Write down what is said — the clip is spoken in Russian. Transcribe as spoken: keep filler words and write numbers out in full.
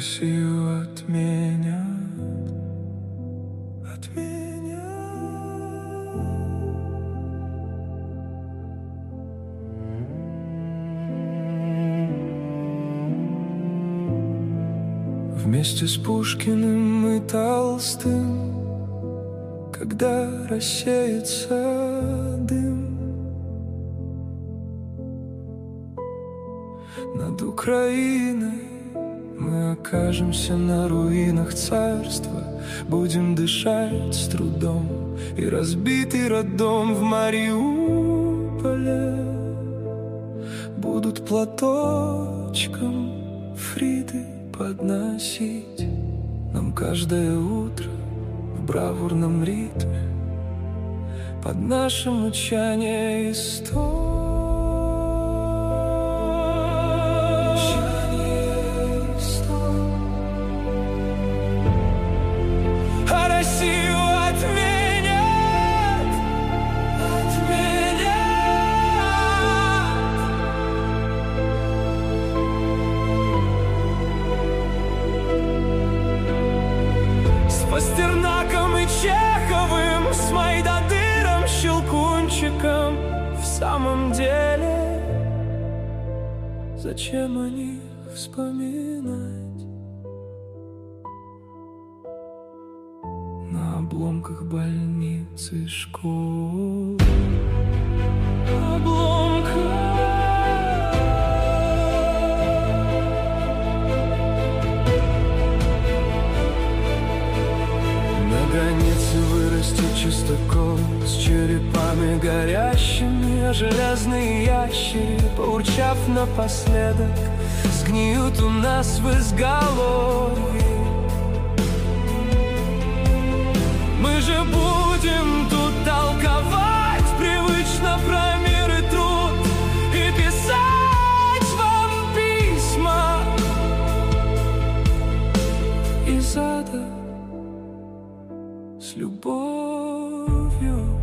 Россию отменят, отменят. Вместе с Пушкиным и Толстым, когда рассеется дым над Украиной, мы окажемся на руинах царства. Будем дышать с трудом, и разбитый роддом в Мариуполе будут платочком Фриды подносить нам каждое утро в бравурном ритме под наше мучание и стон. Пастернаком и Чеховым, с Майдадыром, Щелкунчиком. В самом деле, зачем о них вспоминать? На обломках больниц и школ, обломках. На границе вырастет чистокол с черепами горящими, а железные ящери, поурчав напоследок, сгниют у нас в изголовье. Мы же будем тут толковать привычно про мир и труд и писать вам письма из ада с любовью.